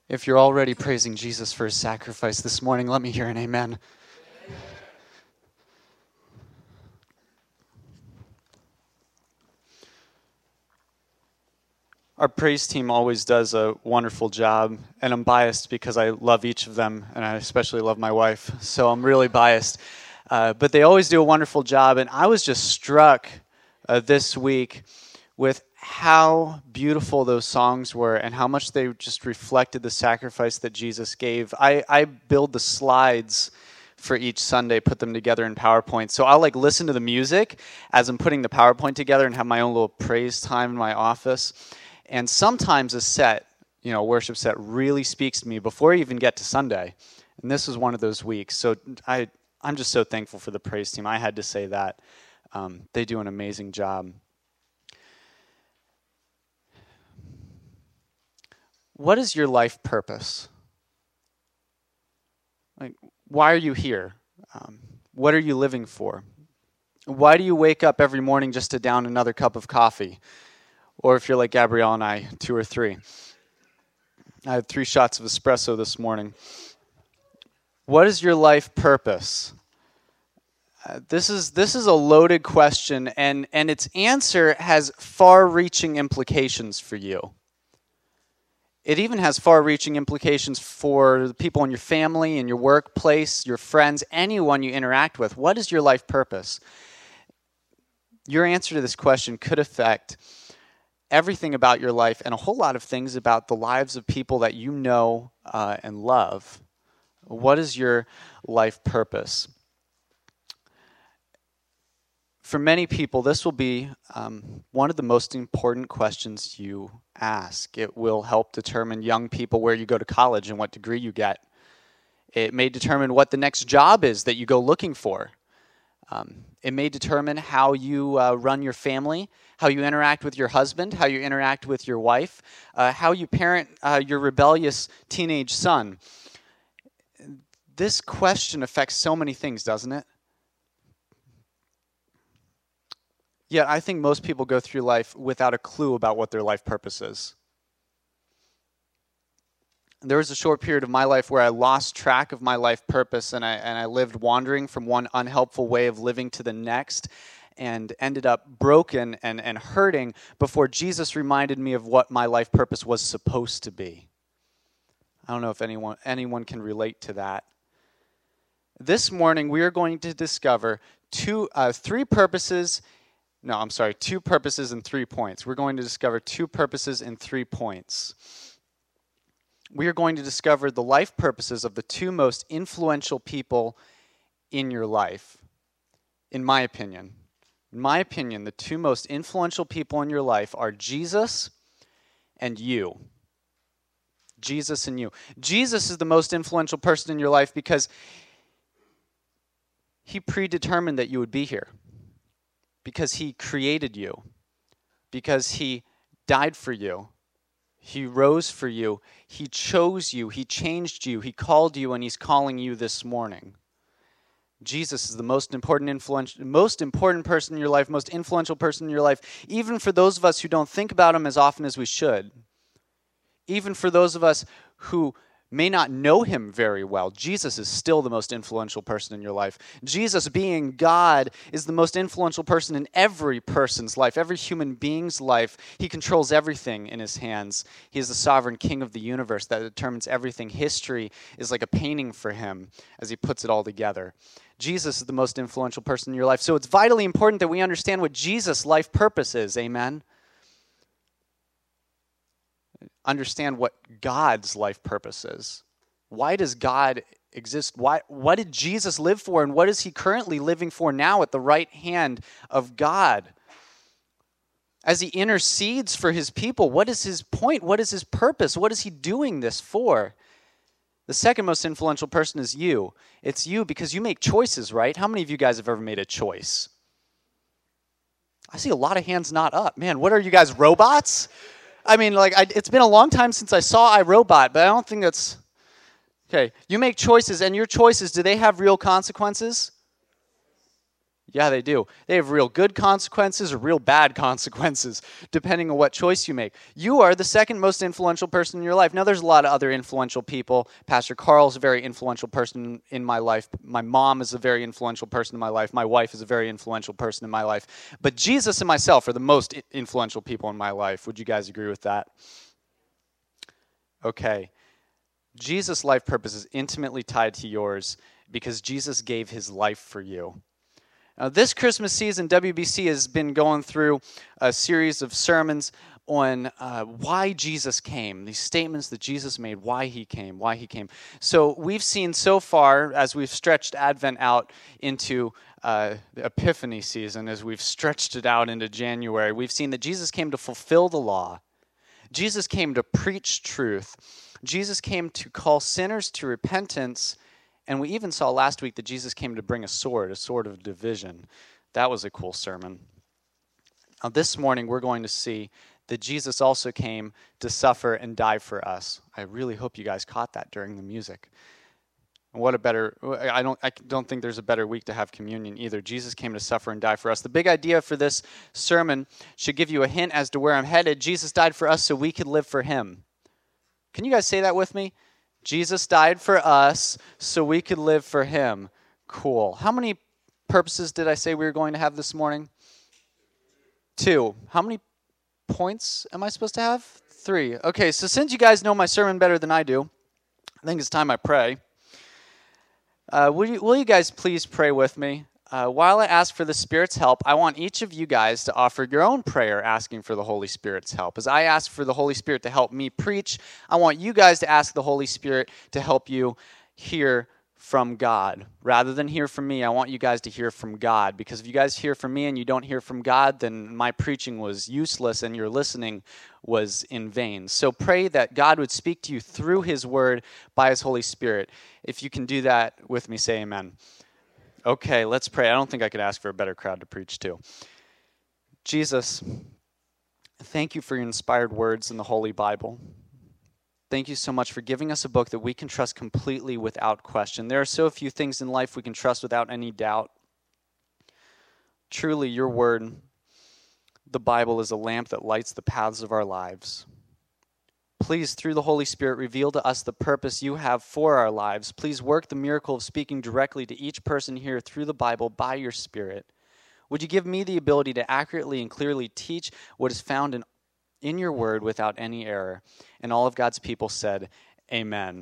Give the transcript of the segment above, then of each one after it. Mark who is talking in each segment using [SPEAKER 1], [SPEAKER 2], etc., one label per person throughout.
[SPEAKER 1] If you're already praising Jesus for his sacrifice this morning, let me hear an amen. Our praise team always does a wonderful job, and I'm biased because I love each of them, and I especially love my wife, so I'm really biased. But they always do a wonderful job, and I was just struck this week with how beautiful those songs were and how much they just reflected the sacrifice that Jesus gave. I build the slides for each Sunday, put them together in PowerPoint. So I'll listen to the music as I'm putting the PowerPoint together and have my own little praise time in my office. And sometimes a worship set really speaks to me before I even get to Sunday. And this was one of those weeks. So I'm just so thankful for the praise team. I had to say that. They do an amazing job. What is your life purpose? Why are you here? What are you living for? Why do you wake up every morning just to down another cup of coffee? Or if you're like Gabrielle and I, 2 or 3. I had 3 shots of espresso this morning. What is your life purpose? This is a loaded question, and its answer has far-reaching implications for you. It even has far-reaching implications for the people in your family, in your workplace, your friends, anyone you interact with. What is your life purpose? Your answer to this question could affect everything about your life and a whole lot of things about the lives of people that you know and love. What is your life purpose? For many people, this will be one of the most important questions you ask. It will help determine young people where you go to college and what degree you get. It may determine what the next job is that you go looking for. It may determine how you run your family, how you interact with your husband, how you interact with your wife, how you parent your rebellious teenage son. This question affects so many things, doesn't it? Yet I think most people go through life without a clue about what their life purpose is. There was a short period of my life where I lost track of my life purpose, and I lived wandering from one unhelpful way of living to the next, and ended up broken and hurting before Jesus reminded me of what my life purpose was supposed to be. I don't know if anyone can relate to that. This morning we are going to discover two purposes and 3 points. We're going to discover 2 purposes and 3 points. We are going to discover the life purposes of the 2 most influential people in your life, in my opinion. In my opinion, the 2 most influential people in your life are Jesus and you. Jesus and you. Jesus is the most influential person in your life because he predetermined that you would be here. Because he created you, because he died for you, he rose for you, he chose you, he changed you, he called you, and he's calling you this morning. Jesus is the most important person in your life, most influential person in your life, even for those of us who don't think about him as often as we should. Even for those of us who may not know him very well, Jesus is still the most influential person in your life. Jesus, being God, is the most influential person in every person's life, every human being's life. He controls everything in his hands. He is the sovereign king of the universe that determines everything. History is like a painting for him as he puts it all together. Jesus is the most influential person in your life. So it's vitally important that we understand what Jesus' life purpose is. Amen? Understand what God's life purpose is. Why does God exist? What did Jesus live for, and what is he currently living for now at the right hand of God? As he intercedes for his people, what is his point? What is his purpose? What is he doing this for? The second most influential person is you. It's you because you make choices, right? How many of you guys have ever made a choice? I see a lot of hands not up. Man, what are you guys, robots? I mean, it's been a long time since I saw iRobot, but I don't think that's... Okay, you make choices, and your choices, do they have real consequences? Yeah, they do. They have real good consequences or real bad consequences, depending on what choice you make. You are the second most influential person in your life. Now, there's a lot of other influential people. Pastor Carl's a very influential person in my life. My mom is a very influential person in my life. My wife is a very influential person in my life. But Jesus and myself are the most influential people in my life. Would you guys agree with that? Okay. Jesus' life purpose is intimately tied to yours because Jesus gave his life for you. Now, this Christmas season, WBC has been going through a series of sermons on why Jesus came, these statements that Jesus made, why he came. So we've seen so far, as we've stretched Advent out into the Epiphany season, as we've stretched it out into January, we've seen that Jesus came to fulfill the law. Jesus came to preach truth. Jesus came to call sinners to repentance. And we even saw last week that Jesus came to bring a sword of division. That was a cool sermon. Now, this morning, we're going to see that Jesus also came to suffer and die for us. I really hope you guys caught that during the music. What a better, I don't think there's a better week to have communion either. Jesus came to suffer and die for us. The big idea for this sermon should give you a hint as to where I'm headed. Jesus died for us so we could live for him. Can you guys say that with me? Jesus died for us so we could live for him. Cool. How many purposes did I say we were going to have this morning? 2. How many points am I supposed to have? 3. Okay, so since you guys know my sermon better than I do, I think it's time I pray. Will you guys please pray with me? While I ask for the Spirit's help, I want each of you guys to offer your own prayer asking for the Holy Spirit's help. As I ask for the Holy Spirit to help me preach, I want you guys to ask the Holy Spirit to help you hear from God. Rather than hear from me, I want you guys to hear from God. Because if you guys hear from me and you don't hear from God, then my preaching was useless and your listening was in vain. So pray that God would speak to you through his word by his Holy Spirit. If you can do that with me, say amen. Okay, let's pray. I don't think I could ask for a better crowd to preach to. Jesus, thank you for your inspired words in the Holy Bible. Thank you so much for giving us a book that we can trust completely without question. There are so few things in life we can trust without any doubt. Truly, your word, the Bible, is a lamp that lights the paths of our lives. Please, through the Holy Spirit, reveal to us the purpose you have for our lives. Please work the miracle of speaking directly to each person here through the Bible by your Spirit. Would you give me the ability to accurately and clearly teach what is found in your word without any error? And all of God's people said, amen.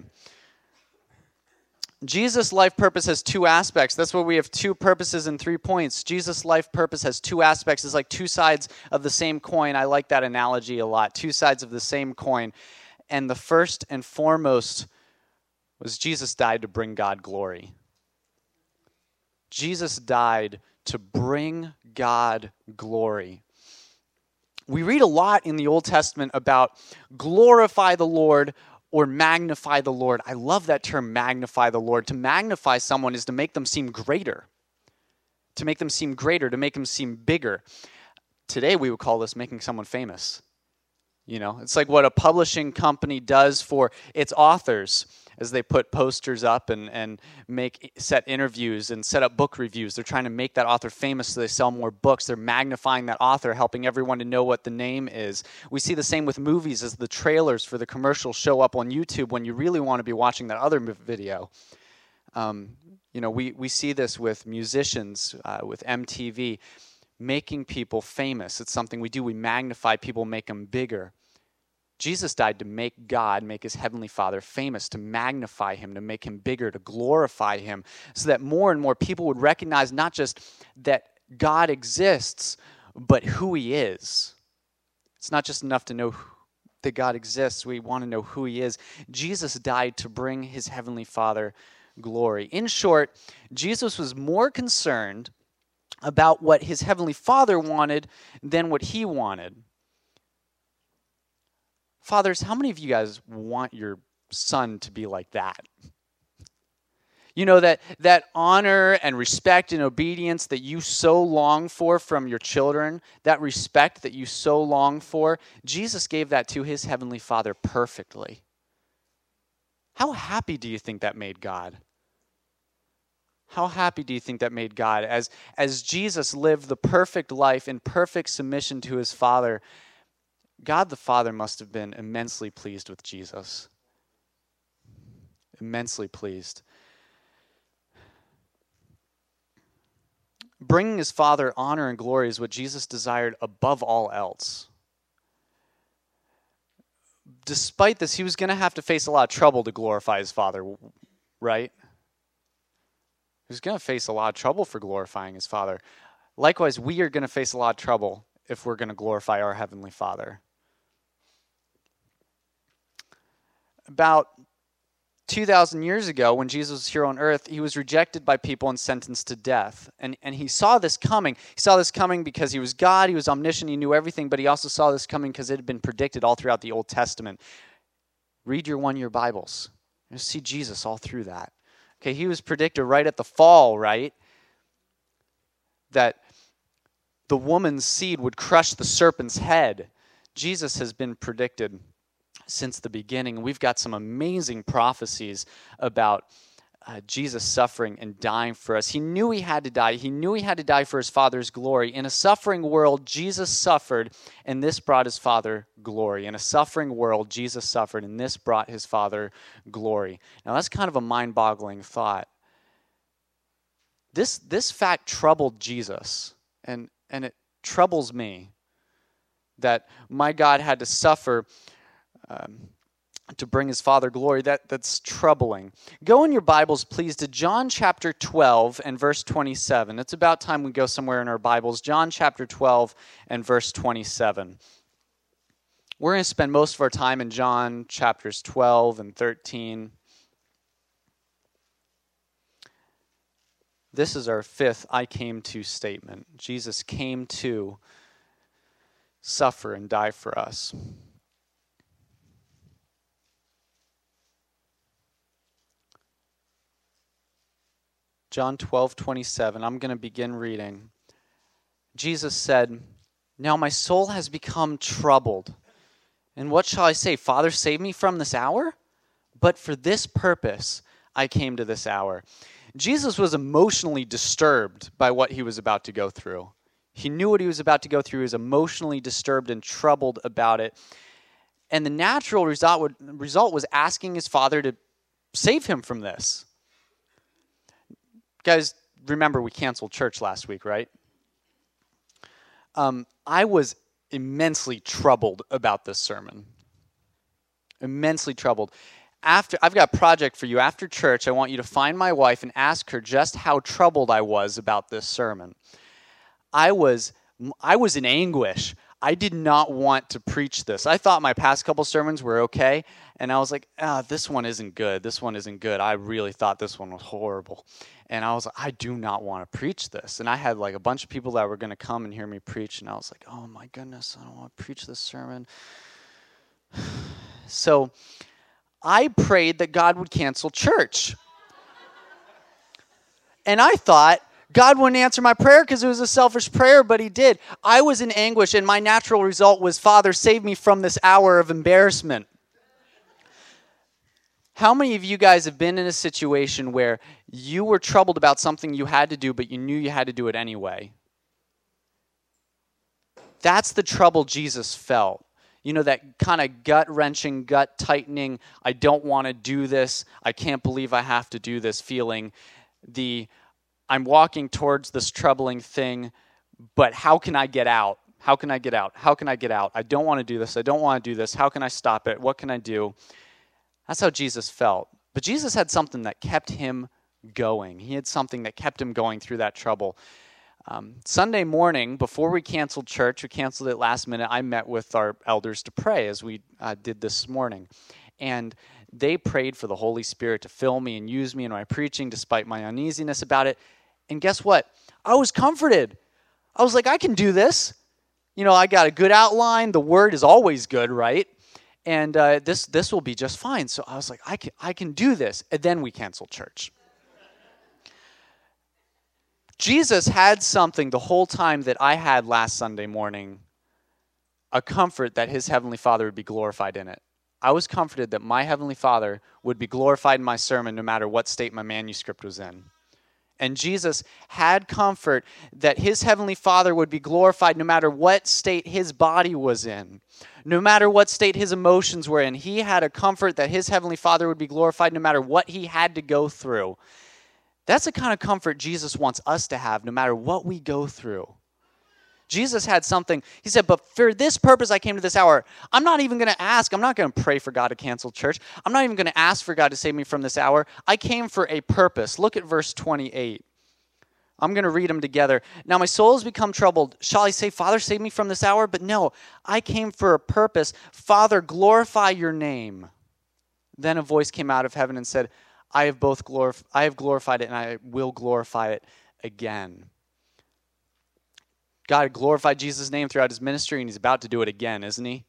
[SPEAKER 1] Jesus' life purpose has 2 aspects. That's why we have 2 purposes and 3 points. Jesus' life purpose has 2 aspects. It's like 2 sides of the same coin. I like that analogy a lot. 2 sides of the same coin. And the first and foremost was Jesus died to bring God glory. Jesus died to bring God glory. We read a lot in the Old Testament about glorify the Lord or magnify the Lord. I love that term, magnify the Lord. To magnify someone is to make them seem greater. To make them seem greater, to make them seem bigger. Today we would call this making someone famous. You know, it's like what a publishing company does for its authors as they put posters up and set interviews and set up book reviews. They're trying to make that author famous so they sell more books. They're magnifying that author, helping everyone to know what the name is. We see the same with movies as the trailers for the commercials show up on YouTube when you really want to be watching that other video. We see this with musicians, with MTV, making people famous. It's something we do. We magnify people, make them bigger. Jesus died to make God, make his heavenly Father famous, to magnify him, to make him bigger, to glorify him, so that more and more people would recognize not just that God exists, but who he is. It's not just enough to know that God exists. We want to know who he is. Jesus died to bring his heavenly Father glory. In short, Jesus was more concerned about what his heavenly Father wanted than what he wanted. Fathers, how many of you guys want your son to be like that? You know, that honor and respect and obedience that you so long for from your children, that respect that you so long for, Jesus gave that to his heavenly Father perfectly. How happy do you think that made God? How happy do you think that made God? As Jesus lived the perfect life in perfect submission to his Father, God the Father must have been immensely pleased with Jesus. Immensely pleased. Bringing his Father honor and glory is what Jesus desired above all else. Despite this, he was going to have to face a lot of trouble to glorify his Father, right? He was going to face a lot of trouble for glorifying his Father. Likewise, we are going to face a lot of trouble if we're going to glorify our Heavenly Father. About 2,000 years ago, when Jesus was here on earth, he was rejected by people and sentenced to death. And he saw this coming. He saw this coming because he was God, he was omniscient, he knew everything, but he also saw this coming because it had been predicted all throughout the Old Testament. Read your one-year Bibles. You'll see Jesus all through that. Okay, he was predicted right at the fall, right? That the woman's seed would crush the serpent's head. Jesus has been predicted since the beginning. We've got some amazing prophecies about Jesus suffering and dying for us. He knew he had to die. He knew he had to die for his Father's glory. In a suffering world, Jesus suffered, and this brought his Father glory. In a suffering world, Jesus suffered, and this brought his Father glory. Now, that's kind of a mind-boggling thought. This fact troubled Jesus, and it troubles me that my God had to suffer to bring his Father glory. That's troubling. Go in your Bibles, please, to John chapter 12 and verse 27. It's about time we go somewhere in our Bibles. John chapter 12 and verse 27. We're going to spend most of our time in John chapters 12 and 13. This is our fifth I came to statement. Jesus came to suffer and die for us. John 12:27. I'm going to begin reading. Jesus said, "Now my soul has become troubled. And what shall I say? Father, save me from this hour? But for this purpose I came to this hour." Jesus was emotionally disturbed by what he was about to go through. He knew what he was about to go through. He was emotionally disturbed and troubled about it. And the natural result was asking his Father to save him from this. Guys, remember we canceled church last week, right? I was immensely troubled about this sermon. Immensely troubled. I've got a project for you. After church, I want you to find my wife and ask her just how troubled I was about this sermon. I was in anguish. I did not want to preach this. I thought my past couple sermons were okay, and I was like, this one isn't good. This one isn't good. I really thought this one was horrible. And I was like, I do not want to preach this. And I had like a bunch of people that were going to come and hear me preach, and I was like, oh my goodness, I don't want to preach this sermon. So I prayed that God would cancel church. And I thought God wouldn't answer my prayer because it was a selfish prayer, but he did. I was in anguish, and my natural result was, Father, save me from this hour of embarrassment. How many of you guys have been in a situation where you were troubled about something you had to do, but you knew you had to do it anyway? That's the trouble Jesus felt. You know, that kind of gut-wrenching, gut-tightening, I don't want to do this, I can't believe I have to do this feeling. I'm walking towards this troubling thing, but how can I get out? How can I get out? How can I get out? I don't want to do this. I don't want to do this. How can I stop it? What can I do? That's how Jesus felt. But Jesus had something that kept him going. He had something that kept him going through that trouble. Sunday morning, before we canceled church, we canceled it last minute, I met with our elders to pray as we did this morning. And they prayed for the Holy Spirit to fill me and use me in my preaching despite my uneasiness about it. And guess what? I was comforted. I was like, I can do this. You know, I got a good outline. The word is always good, right? And this will be just fine. So I was like, I can do this. And then we canceled church. Jesus had something the whole time that I had last Sunday morning, a comfort that his Heavenly Father would be glorified in it. I was comforted that my Heavenly Father would be glorified in my sermon no matter what state my manuscript was in. And Jesus had comfort that his heavenly Father would be glorified no matter what state his body was in, no matter what state his emotions were in. He had a comfort that his heavenly Father would be glorified no matter what he had to go through. That's the kind of comfort Jesus wants us to have no matter what we go through. Jesus had something. He said, but for this purpose I came to this hour. I'm not even going to ask. I'm not going to pray for God to cancel church. I'm not even going to ask for God to save me from this hour. I came for a purpose. Look at verse 28. I'm going to read them together. Now my soul has become troubled. Shall I say, Father, save me from this hour? But no, I came for a purpose. Father, glorify your name. Then a voice came out of heaven and said, I have glorified it, and I will glorify it again. God glorified Jesus' name throughout his ministry, and he's about to do it again, isn't he?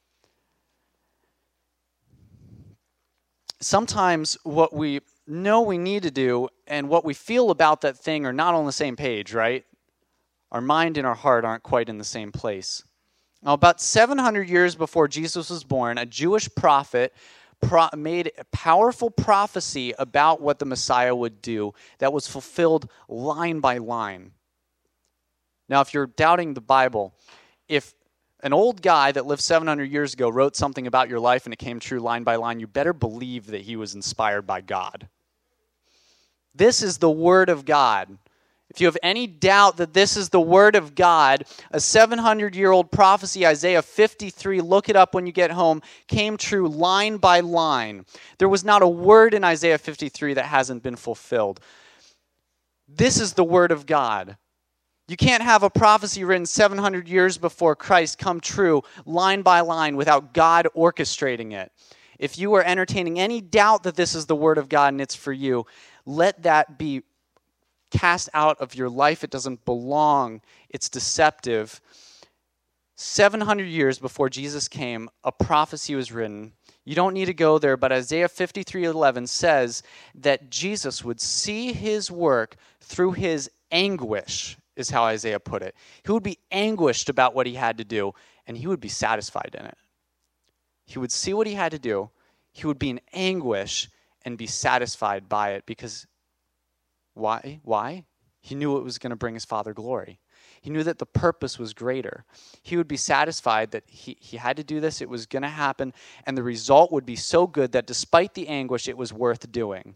[SPEAKER 1] Sometimes what we know we need to do and what we feel about that thing are not on the same page, right? Our mind and our heart aren't quite in the same place. Now, about 700 years before Jesus was born, a Jewish prophet made a powerful prophecy about what the Messiah would do that was fulfilled line by line. Now, if you're doubting the Bible, if an old guy that lived 700 years ago wrote something about your life and it came true line by line, you better believe that he was inspired by God. This is the Word of God. If you have any doubt that this is the Word of God, a 700-year-old prophecy, Isaiah 53, look it up when you get home, came true line by line. There was not a word in Isaiah 53 that hasn't been fulfilled. This is the Word of God. You can't have a prophecy written 700 years before Christ come true line by line without God orchestrating it. If you are entertaining any doubt that this is the Word of God and it's for you, let that be cast out of your life. It doesn't belong. It's deceptive. 700 years before Jesus came, a prophecy was written. You don't need to go there, but Isaiah 53:11 says that Jesus would see his work through his anguish, is how Isaiah put it. He would be anguished about what he had to do, and he would be satisfied in it. He would see what he had to do. He would be in anguish and be satisfied by it because why? Why? He knew it was going to bring his Father glory. He knew that the purpose was greater. He would be satisfied that he had to do this, it was going to happen, and the result would be so good that despite the anguish, it was worth doing.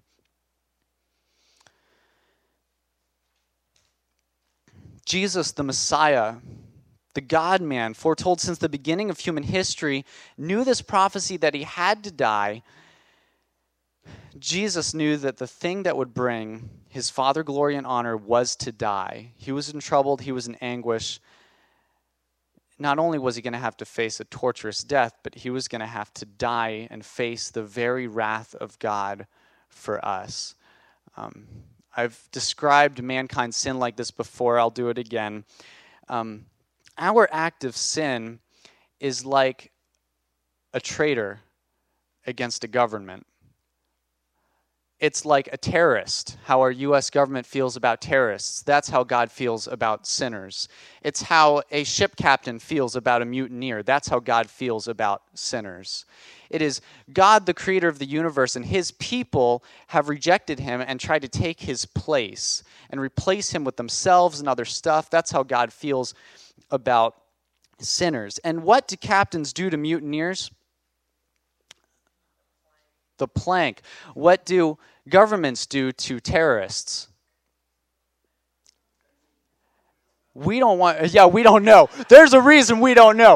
[SPEAKER 1] Jesus, the Messiah, the God-man, foretold since the beginning of human history, knew this prophecy that he had to die. Jesus knew that the thing that would bring his Father glory and honor was to die. He was in trouble. He was in anguish. Not only was he going to have to face a torturous death, but he was going to have to die and face the very wrath of God for us. I've described mankind's sin like this before. I'll do it again. Our act of sin is like a traitor against a government. It's like a terrorist, how our U.S. government feels about terrorists. That's how God feels about sinners. It's how a ship captain feels about a mutineer. That's how God feels about sinners. It is God, the creator of the universe, and his people have rejected him and tried to take his place and replace him with themselves and other stuff. That's how God feels about sinners. And what do captains do to mutineers? The plank. What do governments do to terrorists? We don't know. There's a reason we don't know.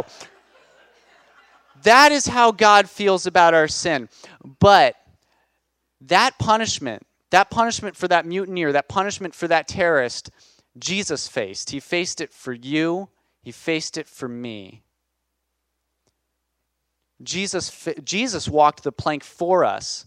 [SPEAKER 1] That is how God feels about our sin. But that punishment for that mutineer, that punishment for that terrorist, Jesus faced. He faced it for you. He faced it for me. Jesus walked the plank for us,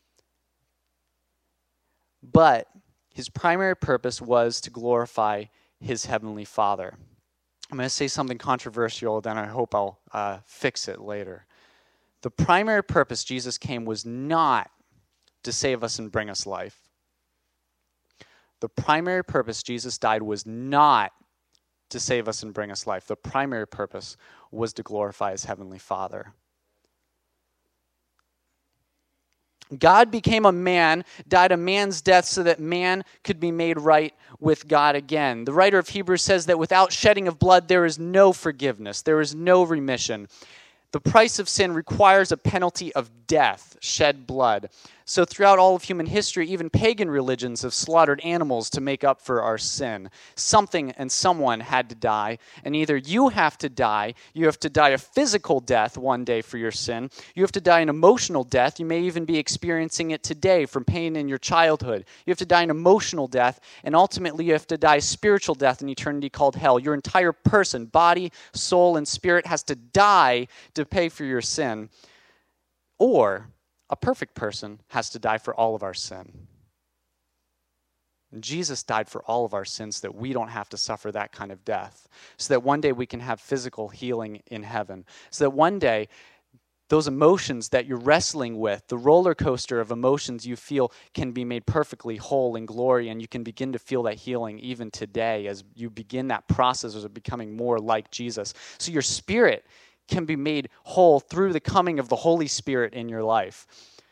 [SPEAKER 1] but his primary purpose was to glorify his heavenly Father. I'm going to say something controversial, then I hope I'll fix it later. The primary purpose Jesus came was not to save us and bring us life. The primary purpose Jesus died was not to save us and bring us life. The primary purpose was to glorify his heavenly Father. God became a man, died a man's death so that man could be made right with God again. The writer of Hebrews says that without shedding of blood, there is no forgiveness. There is no remission. The price of sin requires a penalty of death, shed blood. So throughout all of human history, even pagan religions have slaughtered animals to make up for our sin. Something and someone had to die, and either you have to die a physical death one day for your sin, you have to die an emotional death, you may even be experiencing it today from pain in your childhood. You have to die an emotional death, and ultimately you have to die a spiritual death in eternity called hell. Your entire person, body, soul, and spirit has to die to pay for your sin. Or a perfect person has to die for all of our sin. And Jesus died for all of our sins so that we don't have to suffer that kind of death, so that one day we can have physical healing in heaven, so that one day those emotions that you're wrestling with, the roller coaster of emotions you feel, can be made perfectly whole in glory, and you can begin to feel that healing even today as you begin that process of becoming more like Jesus. So your spirit can be made whole through the coming of the Holy Spirit in your life.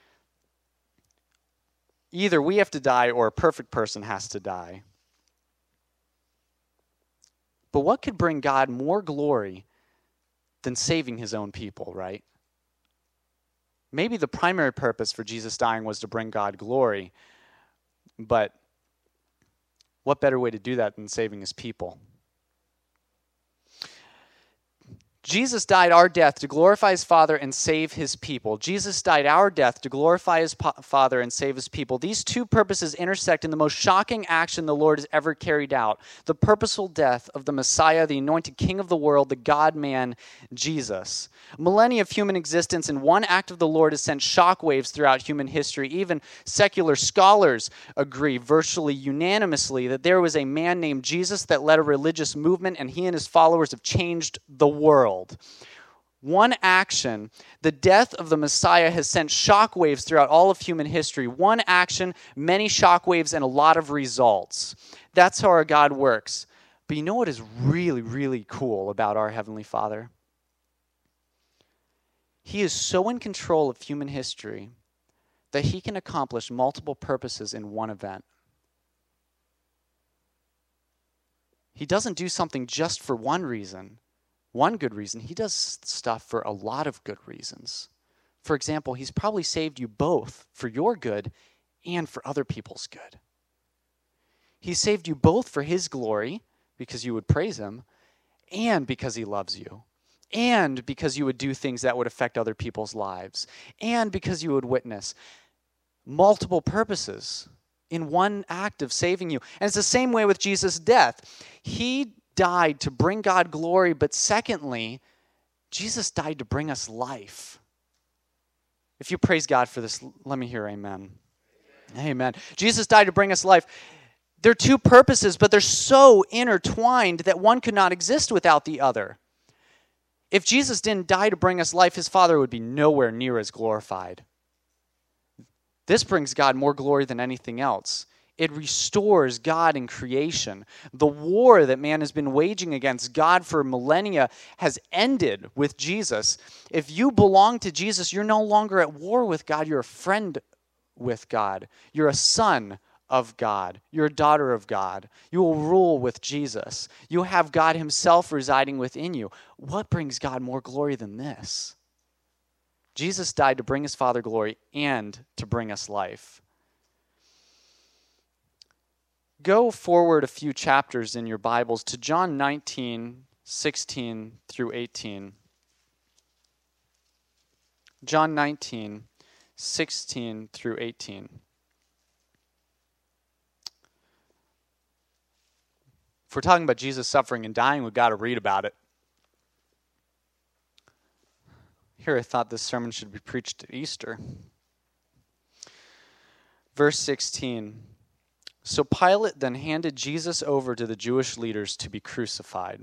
[SPEAKER 1] Either we have to die or a perfect person has to die. But what could bring God more glory than saving his own people, right? Maybe the primary purpose for Jesus dying was to bring God glory, but what better way to do that than saving his people? Jesus died our death to glorify his Father and save his people. Jesus died our death to glorify his Father and save his people. These two purposes intersect in the most shocking action the Lord has ever carried out: the purposeful death of the Messiah, the anointed King of the world, the God-man, Jesus. Millennia of human existence in one act of the Lord has sent shockwaves throughout human history. Even secular scholars agree virtually unanimously that there was a man named Jesus that led a religious movement, and he and his followers have changed the world. One action, the death of the Messiah, has sent shockwaves throughout all of human history. One action, many shockwaves, and a lot of results. That's how our God works. But you know what is really, really cool about our Heavenly Father? He is so in control of human history that he can accomplish multiple purposes in one event. He doesn't do something just for one reason. One good reason. He does stuff for a lot of good reasons. For example, he's probably saved you both for your good and for other people's good. He saved you both for his glory, because you would praise him, and because he loves you, and because you would do things that would affect other people's lives, and because you would witness. Multiple purposes in one act of saving you. And it's the same way with Jesus' death. He died to bring God glory, but secondly, Jesus died to bring us life. If you praise God for this, let me hear amen. Amen. Jesus died to bring us life. There are two purposes, but they're so intertwined that one could not exist without the other. If Jesus didn't die to bring us life, his Father would be nowhere near as glorified. This brings God more glory than anything else. It restores God in creation. The war that man has been waging against God for millennia has ended with Jesus. If you belong to Jesus, you're no longer at war with God. You're a friend with God. You're a son of God. You're a daughter of God. You will rule with Jesus. You have God himself residing within you. What brings God more glory than this? Jesus died to bring his Father glory and to bring us life. Go forward a few chapters in your Bibles to John 19, 16 through 18. John 19, 16 through 18. If we're talking about Jesus suffering and dying, we've got to read about it. Here I thought this sermon should be preached at Easter. Verse 16. So Pilate then handed Jesus over to the Jewish leaders to be crucified.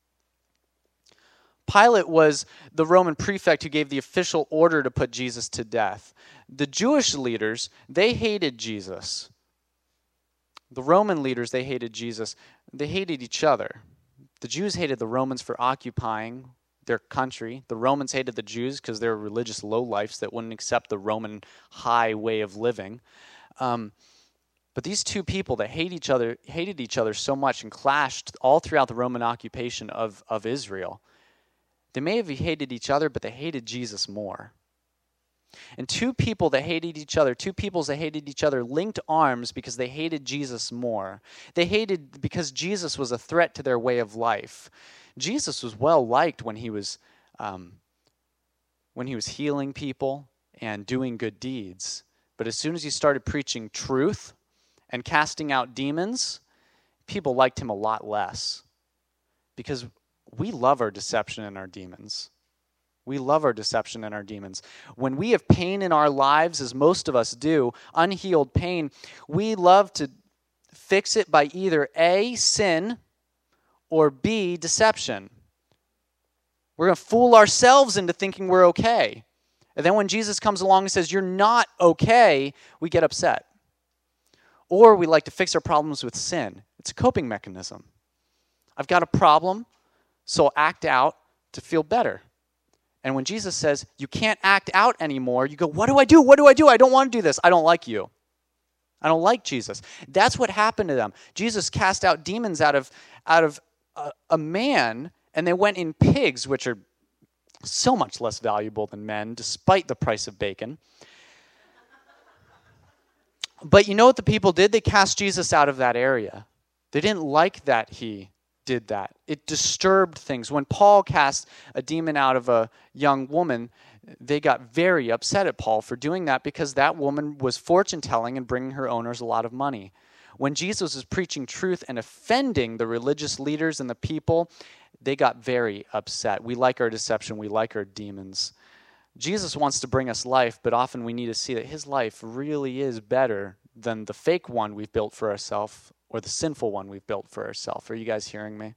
[SPEAKER 1] Pilate was the Roman prefect who gave the official order to put Jesus to death. The Jewish leaders, they hated Jesus. The Roman leaders, they hated Jesus. They hated each other. The Jews hated the Romans for occupying their country. The Romans hated the Jews because they were religious lowlifes that wouldn't accept the Roman high way of living. But these two people that hated each other so much and clashed all throughout the Roman occupation of Israel, they may have hated each other, but they hated Jesus more. And two peoples that hated each other linked arms because they hated Jesus more. They hated because Jesus was a threat to their way of life. Jesus was well liked when he was healing people and doing good deeds. But as soon as he started preaching truth and casting out demons, people liked him a lot less. Because we love our deception and our demons. We love our deception and our demons. When we have pain in our lives, as most of us do, unhealed pain, we love to fix it by either A, sin, or B, deception. We're going to fool ourselves into thinking we're okay. And then when Jesus comes along and says, you're not okay, we get upset. Or we like to fix our problems with sin. It's a coping mechanism. I've got a problem, so I'll act out to feel better. And when Jesus says, you can't act out anymore, you go, what do I do? What do I do? I don't want to do this. I don't like you. I don't like Jesus. That's what happened to them. Jesus cast out demons out of a man, and they went in pigs, which are so much less valuable than men, despite the price of bacon. But you know what the people did? They cast Jesus out of that area. They didn't like that he did that. It disturbed things. When Paul cast a demon out of a young woman, they got very upset at Paul for doing that because that woman was fortune-telling and bringing her owners a lot of money. When Jesus was preaching truth and offending the religious leaders and the people, they got very upset. We like our deception. We like our demons. Jesus wants to bring us life, but often we need to see that his life really is better than the fake one we've built for ourselves or the sinful one we've built for ourselves. Are you guys hearing me?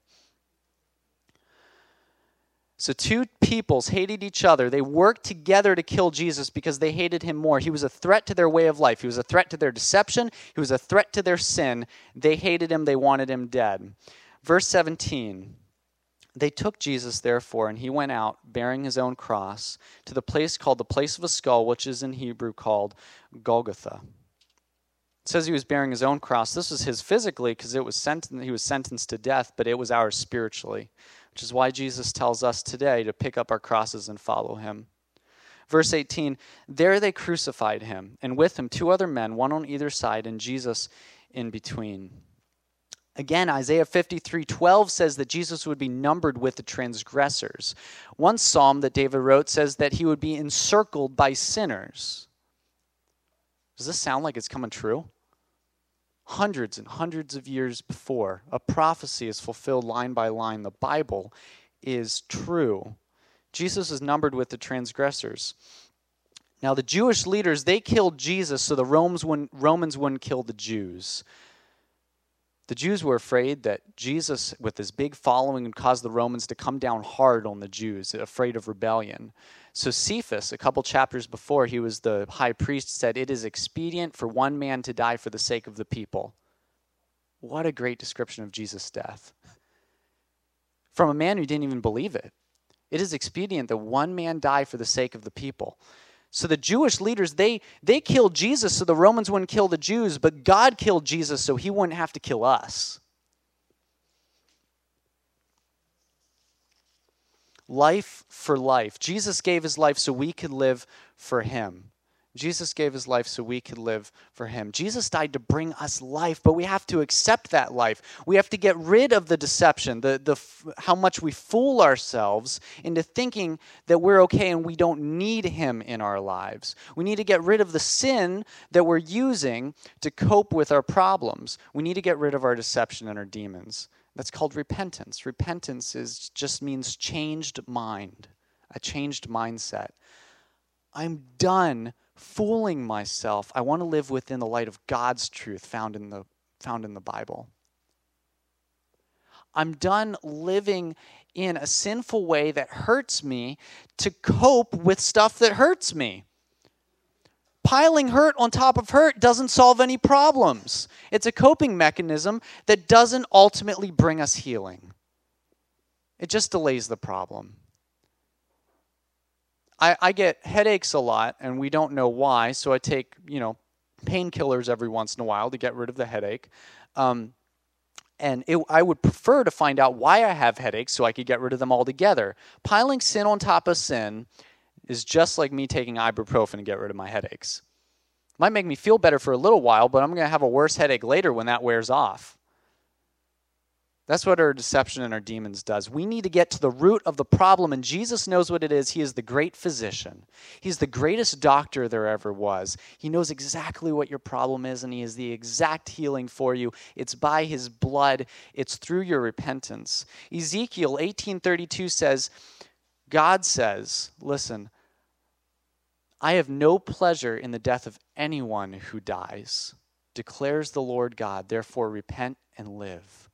[SPEAKER 1] So two peoples hated each other. They worked together to kill Jesus because they hated him more. He was a threat to their way of life. He was a threat to their deception. He was a threat to their sin. They hated him. They wanted him dead. Verse 17, they took Jesus, therefore, and he went out, bearing his own cross, to the place called the place of a skull, which is in Hebrew called Golgotha. It says he was bearing his own cross. This was his physically because he was sentenced to death, but it was ours spiritually, which is why Jesus tells us today to pick up our crosses and follow him. Verse 18, there they crucified him, and with him two other men, one on either side, and Jesus in between. Again, Isaiah 53:12 says that Jesus would be numbered with the transgressors. One psalm that David wrote says that he would be encircled by sinners. Does this sound like it's coming true? Hundreds and hundreds of years before, a prophecy is fulfilled line by line. The Bible is true. Jesus is numbered with the transgressors. Now, the Jewish leaders, they killed Jesus so the Romans wouldn't kill the Jews. The Jews were afraid that Jesus, with his big following, would cause the Romans to come down hard on the Jews, afraid of rebellion. So Cephas, a couple chapters before, he was the high priest, said, it is expedient for one man to die for the sake of the people. What a great description of Jesus' death. From a man who didn't even believe it. It is expedient that one man die for the sake of the people. So the Jewish leaders, they killed Jesus so the Romans wouldn't kill the Jews, but God killed Jesus so he wouldn't have to kill us. Life for life. Jesus gave his life so we could live for him. Jesus gave his life so we could live for him. Jesus died to bring us life, but we have to accept that life. We have to get rid of the deception, how much we fool ourselves into thinking that we're okay and we don't need him in our lives. We need to get rid of the sin that we're using to cope with our problems. We need to get rid of our deception and our demons. That's called repentance. Repentance just means changed mind, a changed mindset. I'm done fooling myself. I want to live within the light of God's truth found in the Bible. I'm done living in a sinful way that hurts me to cope with stuff that hurts me. Piling hurt on top of hurt doesn't solve any problems. It's a coping mechanism that doesn't ultimately bring us healing. It just delays the problem. I get headaches a lot, and we don't know why, so I take, painkillers every once in a while to get rid of the headache. I would prefer to find out why I have headaches so I could get rid of them altogether. Piling sin on top of sin is just like me taking ibuprofen to get rid of my headaches. It might make me feel better for a little while, but I'm going to have a worse headache later when that wears off. That's what our deception and our demons does. We need to get to the root of the problem, and Jesus knows what it is. He is the great physician. He's the greatest doctor there ever was. He knows exactly what your problem is, and he is the exact healing for you. It's by his blood. It's through your repentance. Ezekiel 18:32 says, God says, listen, I have no pleasure in the death of anyone who dies, declares the Lord God. Therefore repent and live.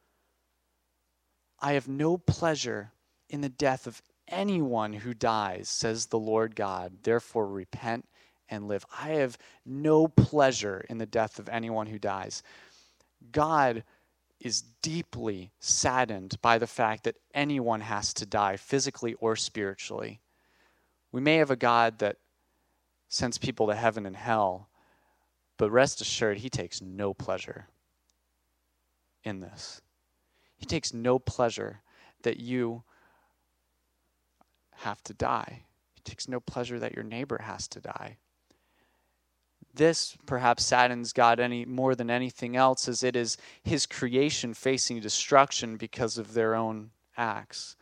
[SPEAKER 1] I have no pleasure in the death of anyone who dies, says the Lord God. Therefore, repent and live. I have no pleasure in the death of anyone who dies. God is deeply saddened by the fact that anyone has to die, physically or spiritually. We may have a God that sends people to heaven and hell, but rest assured, he takes no pleasure in this. He takes no pleasure that you have to die. He takes no pleasure that your neighbor has to die. This perhaps saddens God more than anything else, as it is his creation facing destruction because of their own acts.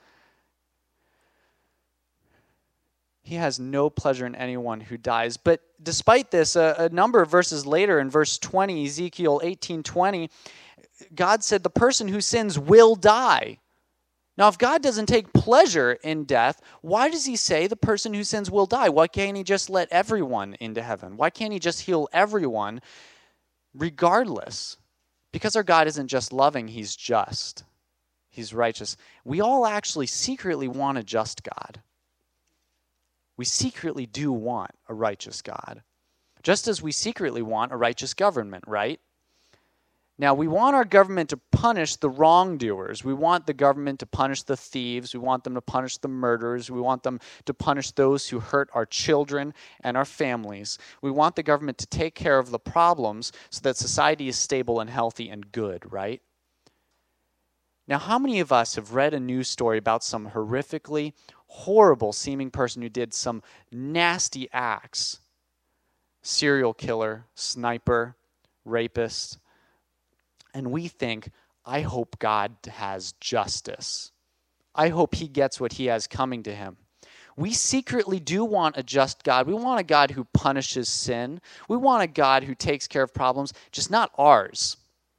[SPEAKER 1] He has no pleasure in anyone who dies. But despite this, a number of verses later, in verse 20, Ezekiel 18:20, God said the person who sins will die. Now, if God doesn't take pleasure in death, why does he say the person who sins will die? Why can't he just let everyone into heaven? Why can't he just heal everyone regardless? Because our God isn't just loving, he's just. He's righteous. We all actually secretly want a just God. We secretly do want a righteous God. Just as we secretly want a righteous government, right? Now, we want our government to punish the wrongdoers. We want the government to punish the thieves. We want them to punish the murderers. We want them to punish those who hurt our children and our families. We want the government to take care of the problems so that society is stable and healthy and good, right? Now, how many of us have read a news story about some horrifically horrible seeming person who did some nasty acts? Serial killer, sniper, rapist. And we think, I hope God has justice. I hope he gets what he has coming to him. We secretly do want a just God. We want a God who punishes sin. We want a God who takes care of problems, just not ours.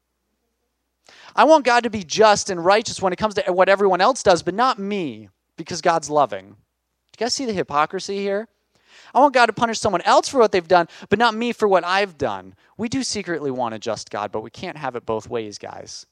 [SPEAKER 1] I want God to be just and righteous when it comes to what everyone else does, but not me, because God's loving. Do you guys see the hypocrisy here? I want God to punish someone else for what they've done, but not me for what I've done. We do secretly want a just God, but we can't have it both ways, guys.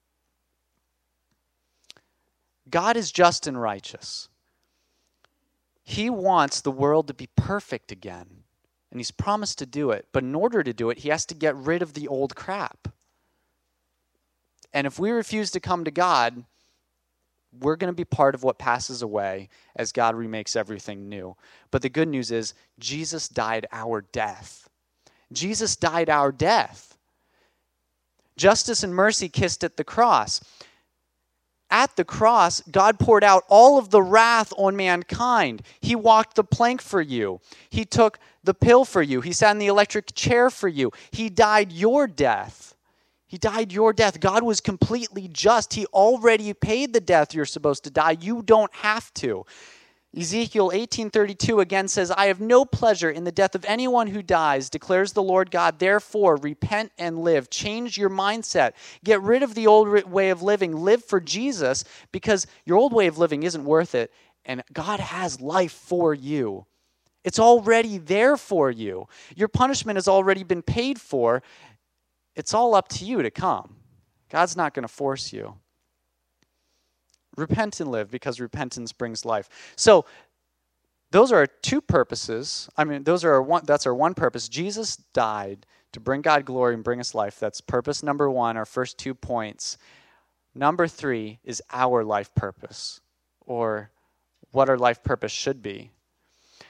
[SPEAKER 1] God is just and righteous. He wants the world to be perfect again, and he's promised to do it. But in order to do it, he has to get rid of the old crap. And if we refuse to come to God, we're going to be part of what passes away as God remakes everything new. But the good news is Jesus died our death. Jesus died our death. Justice and mercy kissed at the cross. At the cross, God poured out all of the wrath on mankind. He walked the plank for you. He took the pill for you. He sat in the electric chair for you. He died your death. He died your death. God was completely just. He already paid the death you're supposed to die. You don't have to. Ezekiel 18:32 again says, I have no pleasure in the death of anyone who dies, declares the Lord God. Therefore, repent and live. Change your mindset. Get rid of the old way of living. Live for Jesus, because your old way of living isn't worth it, and God has life for you. It's already there for you. Your punishment has already been paid for. It's all up to you to come. God's not going to force you. Repent and live, because repentance brings life. So those are our two purposes. That's our one purpose. Jesus died to bring God glory and bring us life. That's purpose number one, our first 2 points. Number 3 is our life purpose, or what our life purpose should be.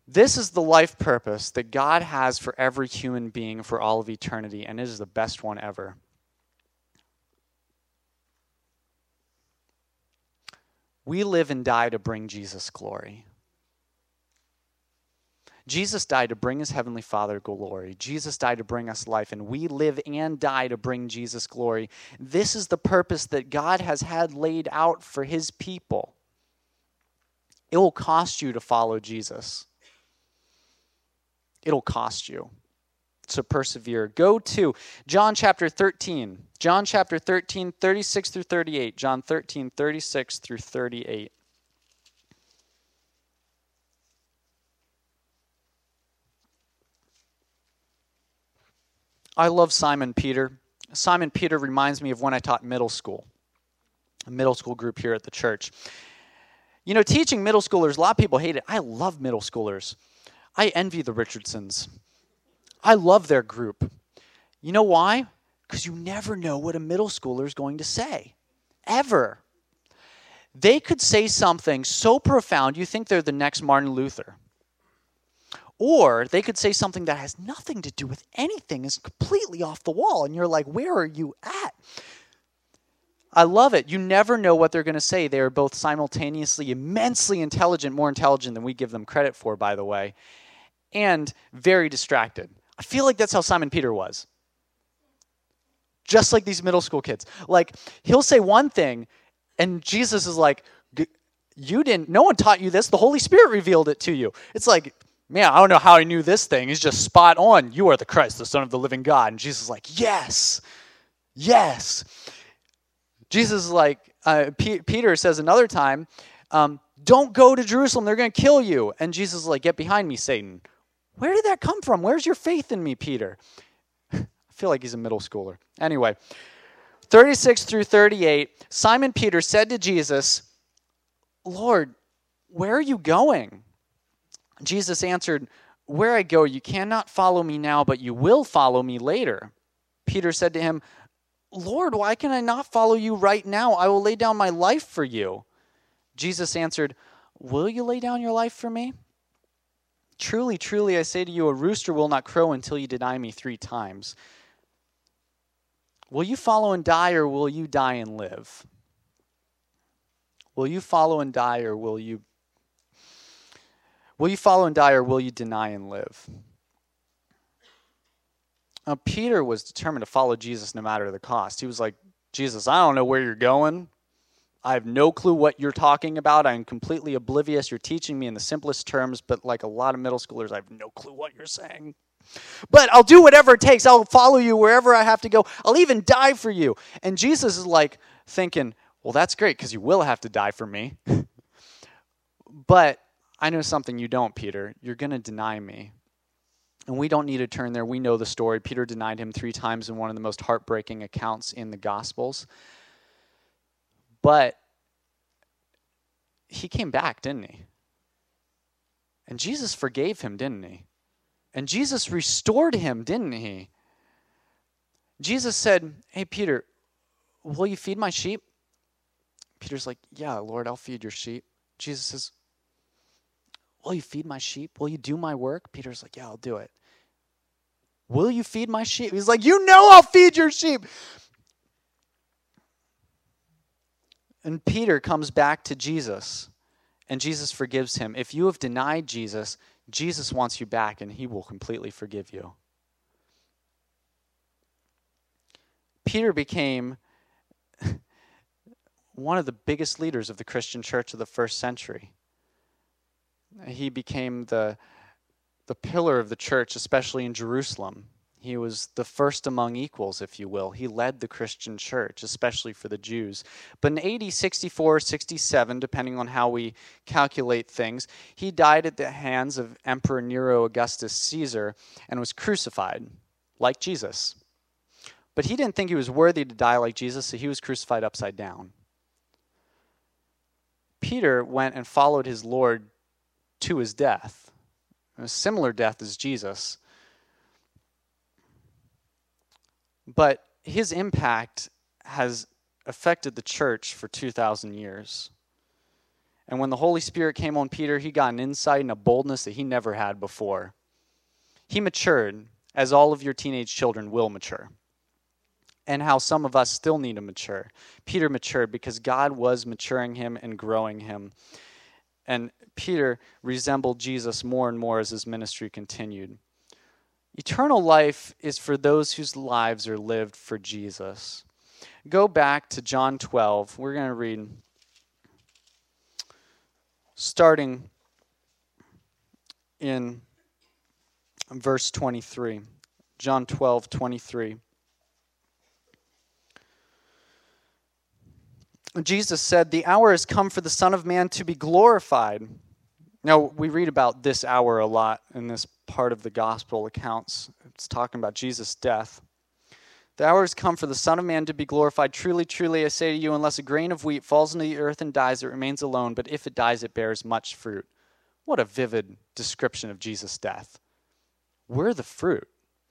[SPEAKER 1] This is the life purpose that God has for every human being for all of eternity, and it is the best one ever. We live and die to bring Jesus glory. Jesus died to bring his heavenly Father glory. Jesus died to bring us life, and we live and die to bring Jesus glory. This is the purpose that God has had laid out for his people. It will cost you to follow Jesus. It'll cost you to persevere. Go to John chapter 13. John chapter 13, 36 through 38. John 13, 36 through 38. I love Simon Peter. Simon Peter reminds me of when I taught middle school, a middle school group here at the church. You know, teaching middle schoolers, a lot of people hate it. I love middle schoolers. I envy the Richardsons. I love their group. You know why? Because you never know what a middle schooler is going to say. Ever. They could say something so profound you think they're the next Martin Luther. Or they could say something that has nothing to do with anything, is completely off the wall, and you're like, where are you at? I love it. You never know what they're going to say. They are both simultaneously immensely intelligent, more intelligent than we give them credit for, by the way, and very distracted. I feel like that's how Simon Peter was. Just like these middle school kids. Like, he'll say one thing, and Jesus is like, no one taught you this. The Holy Spirit revealed it to you. It's like, man, I don't know how I knew this thing. It's just spot on. You are the Christ, the Son of the living God. And Jesus is like, yes, yes. Jesus is like, Peter says another time, don't go to Jerusalem. They're going to kill you. And Jesus is like, get behind me, Satan. Where did that come from? Where's your faith in me, Peter? I feel like he's a middle schooler. Anyway, 36 through 38, Simon Peter said to Jesus, Lord, where are you going? Jesus answered, where I go, you cannot follow me now, but you will follow me later. Peter said to him, Lord, why can I not follow you right now? I will lay down my life for you. Jesus answered, will you lay down your life for me? Truly, truly, I say to you, a rooster will not crow until you deny me 3 times. Will you follow and die, or will you die and live? Will you follow and die, or will you follow and die, or will you deny and live? Now, Peter was determined to follow Jesus no matter the cost. He was like, Jesus, I don't know where you're going. I have no clue what you're talking about. I'm completely oblivious. You're teaching me in the simplest terms, but like a lot of middle schoolers, I have no clue what you're saying. But I'll do whatever it takes. I'll follow you wherever I have to go. I'll even die for you. And Jesus is like thinking, well, that's great because you will have to die for me. But I know something you don't, Peter. You're going to deny me. And we don't need to turn there. We know the story. Peter denied him 3 times in one of the most heartbreaking accounts in the Gospels. But he came back, didn't he? And Jesus forgave him, didn't he? And Jesus restored him, didn't he? Jesus said, hey, Peter, will you feed my sheep? Peter's like, yeah, Lord, I'll feed your sheep. Jesus says, will you feed my sheep? Will you do my work? Peter's like, yeah, I'll do it. Will you feed my sheep? He's like, you know I'll feed your sheep. And Peter comes back to Jesus, and Jesus forgives him. If you have denied Jesus, Jesus wants you back, and he will completely forgive you. Peter became one of the biggest leaders of the Christian church of the first century. He became the pillar of the church, especially in Jerusalem. He was the first among equals, if you will. He led the Christian church, especially for the Jews. But in AD 64, 67, depending on how we calculate things, he died at the hands of Emperor Nero Augustus Caesar and was crucified, like Jesus. But he didn't think he was worthy to die like Jesus, so he was crucified upside down. Peter went and followed his Lord to his death, a similar death as Jesus. But his impact has affected the church for 2,000 years. And when the Holy Spirit came on Peter, he got an insight and a boldness that he never had before. He matured, as all of your teenage children will mature. And how some of us still need to mature. Peter matured because God was maturing him and growing him. And Peter resembled Jesus more and more as his ministry continued. Eternal life is for those whose lives are lived for Jesus. Go back to John 12. We're going to read starting in verse 23. John 12:23. Jesus said, "The hour has come for the Son of Man to be glorified." Now, we read about this hour a lot in this part of the gospel accounts. It's talking about Jesus' death. "The hour has come for the Son of Man to be glorified. Truly, truly, I say to you, unless a grain of wheat falls into the earth and dies, it remains alone. But if it dies, it bears much fruit." What a vivid description of Jesus' death. We're the fruit.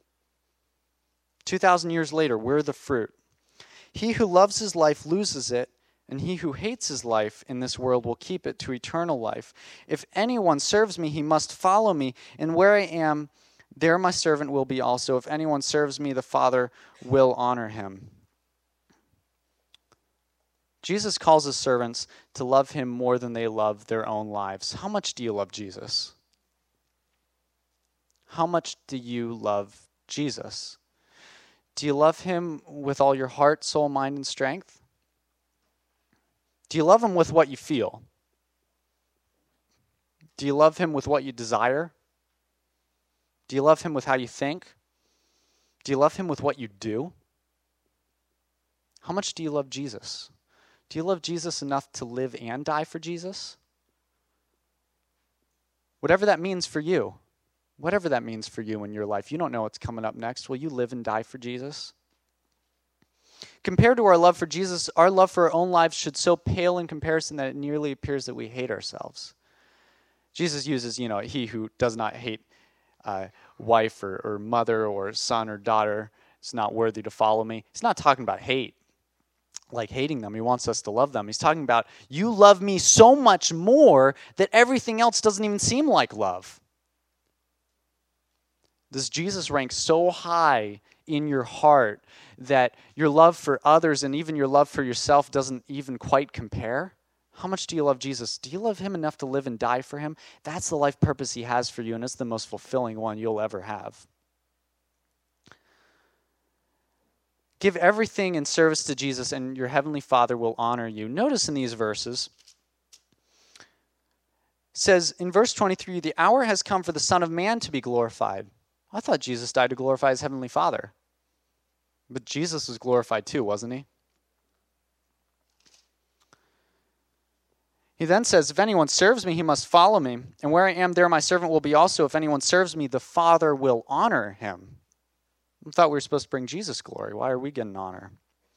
[SPEAKER 1] 2,000 years later, we're the fruit. "He who loves his life loses it, and he who hates his life in this world will keep it to eternal life. If anyone serves me, he must follow me, and where I am, there my servant will be also. If anyone serves me, the Father will honor him." Jesus calls his servants to love him more than they love their own lives. How much do you love Jesus? How much do you love Jesus? Do you love him with all your heart, soul, mind, and strength? Do you love him with what you feel? Do you love him with what you desire? Do you love him with how you think? Do you love him with what you do? How much do you love Jesus? Do you love Jesus enough to live and die for Jesus? Whatever that means for you. Whatever that means for you in your life. You don't know what's coming up next. Will you live and die for Jesus? Compared to our love for Jesus, our love for our own lives should so pale in comparison that it nearly appears that we hate ourselves. Jesus uses, he who does not hate wife or mother or son or daughter is not worthy to follow me. He's not talking about hate, like hating them. He wants us to love them. He's talking about, you love me so much more that everything else doesn't even seem like love. Does Jesus rank so high in your heart that your love for others and even your love for yourself doesn't even quite compare? How much do you love Jesus? Do you love him enough to live and die for him? That's the life purpose he has for you, and it's the most fulfilling one you'll ever have. Give everything in service to Jesus, and your heavenly Father will honor you. Notice in these verses, it says in verse 23, "The hour has come for the Son of Man to be glorified." I thought Jesus died to glorify his heavenly Father. But Jesus was glorified too, wasn't he? He then says, "If anyone serves me, he must follow me. And where I am, there my servant will be also. If anyone serves me, the Father will honor him." I thought we were supposed to bring Jesus glory. Why are we getting honor?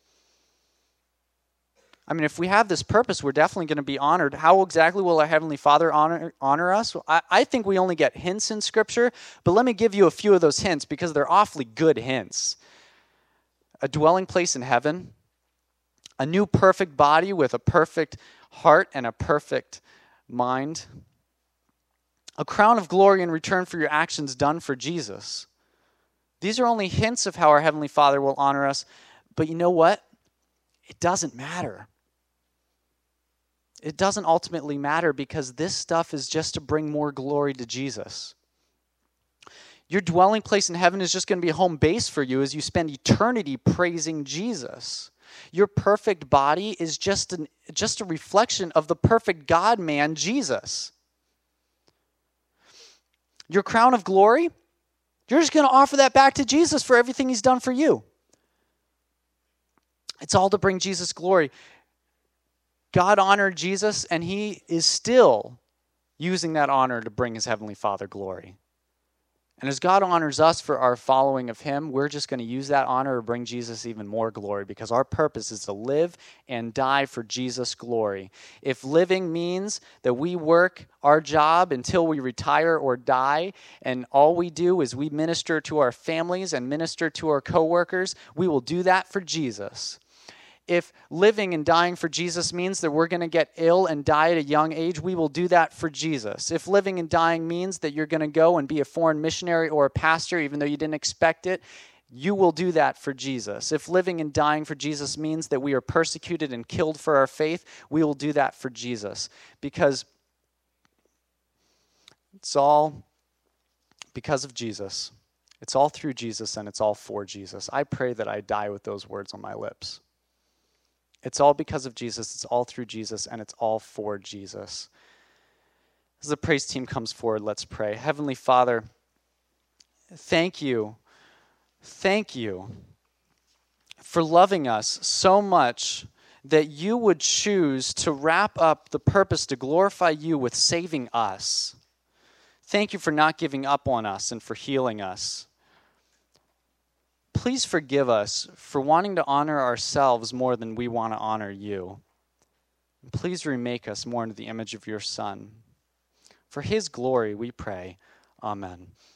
[SPEAKER 1] I mean, if we have this purpose, we're definitely going to be honored. How exactly will our Heavenly Father honor us? Well, I think we only get hints in Scripture, but let me give you a few of those hints because they're awfully good hints. A dwelling place in heaven, a new perfect body with a perfect heart and a perfect mind, a crown of glory in return for your actions done for Jesus. These are only hints of how our Heavenly Father will honor us, but you know what? It doesn't matter. It doesn't ultimately matter because this stuff is just to bring more glory to Jesus. Your dwelling place in heaven is just going to be a home base for you as you spend eternity praising Jesus. Your perfect body is just a reflection of the perfect God-man, Jesus. Your crown of glory, you're just going to offer that back to Jesus for everything he's done for you. It's all to bring Jesus glory. God honored Jesus, and he is still using that honor to bring his Heavenly Father glory. And as God honors us for our following of him, we're just going to use that honor to bring Jesus even more glory because our purpose is to live and die for Jesus' glory. If living means that we work our job until we retire or die, and all we do is we minister to our families and minister to our coworkers, we will do that for Jesus. If living and dying for Jesus means that we're going to get ill and die at a young age, we will do that for Jesus. If living and dying means that you're going to go and be a foreign missionary or a pastor, even though you didn't expect it, you will do that for Jesus. If living and dying for Jesus means that we are persecuted and killed for our faith, we will do that for Jesus. Because it's all because of Jesus. It's all through Jesus, and it's all for Jesus. I pray that I die with those words on my lips. It's all because of Jesus, it's all through Jesus, and it's all for Jesus. As the praise team comes forward, let's pray. Heavenly Father, thank you for loving us so much that you would choose to wrap up the purpose to glorify you with saving us. Thank you for not giving up on us and for healing us. Please forgive us for wanting to honor ourselves more than we want to honor you. Please remake us more into the image of your Son. For his glory, we pray. Amen.